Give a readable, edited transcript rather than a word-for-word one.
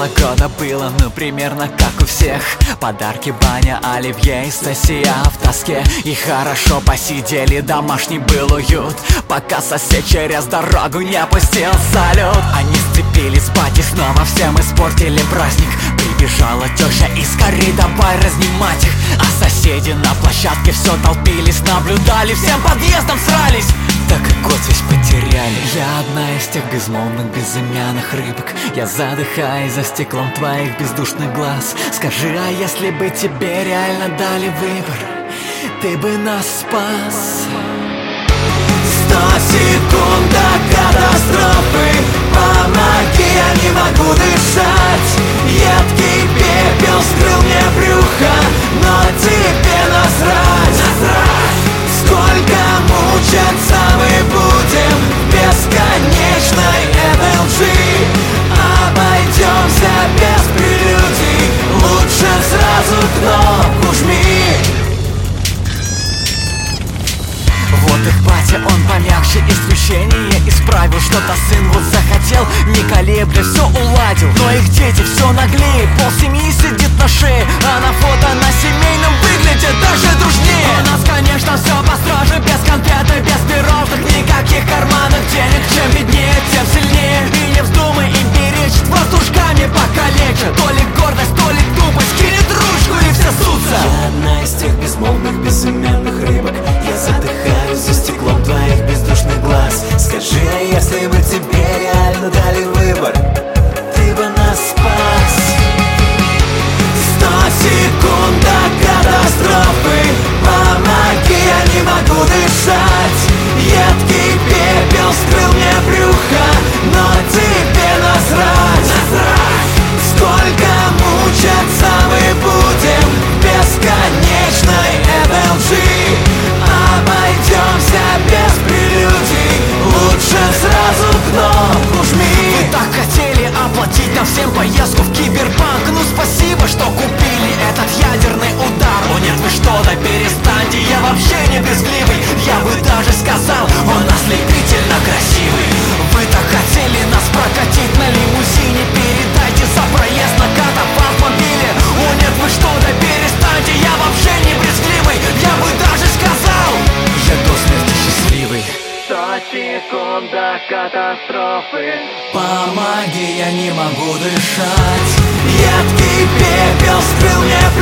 Начало года было, ну, примерно как у всех. Подарки, баня, оливье и Стасия в тоске. И хорошо посидели, домашний был уют, пока сосед через дорогу не опустил салют. Они сцепились, бати снова всем испортили праздник. Прибежала теща и скорей давай разнимать их. А соседи на площадке все толпились, наблюдали, всем подъездом срались. Так и год весь потеряли. Я одна из тех безмолвных, безымянных рыбок. Я задыхаюсь за стеклом твоих бездушных глаз. Скажи, а если бы тебе реально дали выбор, ты бы нас спас? 100 секунд до катастрофы, помоги, я не могу дышать. Едкий пепел скрыл мне брюхо, но тебе насрать. Сколько мучаться мы будем в бесконечной этой лжи? Обойдемся без прелюдий, лучше сразу кнопку жми. Вот их батя, он помягче, исключение исправил. Что-то сын вот захотел, не колебля, все уладил. Но их дети все наглее, пол семьи сидит на шее, а на фото на семейном выглядит даже дружнее. У нас, конечно, все построже, без конфет и без пирожных, никаких карманных денег. Чем беднее, тем сильнее, и не вздумай им перечить, вас дружками покалечат. То ли гордость, то ли тупость, кинет ручку и все сутся. Я одна из тех безмолвных, безымянных рыбок. Я задыхаюсь за стеклом твоих бездушных глаз. Скажи, а если бы тебе реально дали выбор, ты бы нас спас? 100 секунд до катастрофы, помоги, я не могу дышать. Едкий пепел скрыл мне брюхо, но тебе насрать. Сколько мучаться мы будем в бесконечной этой лжи? Обойдемся без прелюдий, лучше сразу кнопку жми. Вы так хотели оплатить нам всем поездку в Киберпанк. Ну спасибо, что купили этот ядерный удар. О нет, вы что, да перестаньте, я вообще не брезгливый. Я бы даже сказал, он ослепительно красивый. Вы так хотели нас прокатить на лимузине, передайте за проезд на катафалк-мобиле. О нет, вы что, да перестаньте, я вообще не брезгливый. Я бы даже сказал, я до смерти счастливый. 100 секунд до катастрофы, помоги, я не могу дышать. едкий пепел скрыл мне